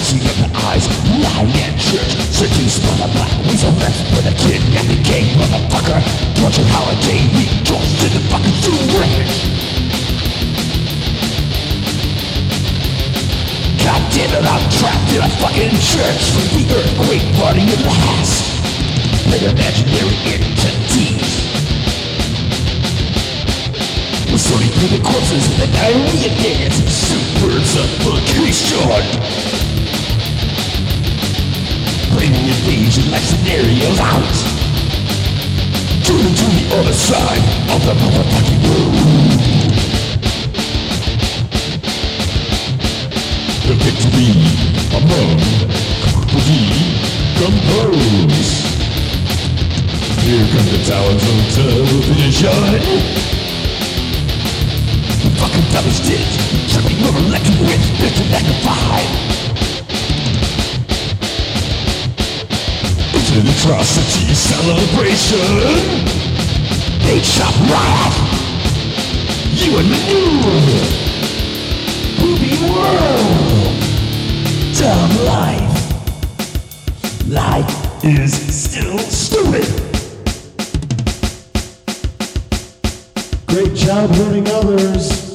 Flashing of the eyes, lying at church. Seduced by the black weasel left for the kid and the gang motherfucker. Tortured holiday, rejoice to the fucking sewer. God damn it, I'm trapped in a fucking church with the earthquake party in the house. They're imaginary entities. We're sorting through the corpses of the diarrhea dance. Super suffocation. Bringing invasion like scenarios out. Turning to the other side of the motherfucking room. The victory among compose. Here come the towers of television. The fucking dummies did. Tripping over electric with Mr. Magnified. It's an atrocity celebration. They chop right off you and me. Movie world. Dumb life. Life is still stupid. Great job hurting others.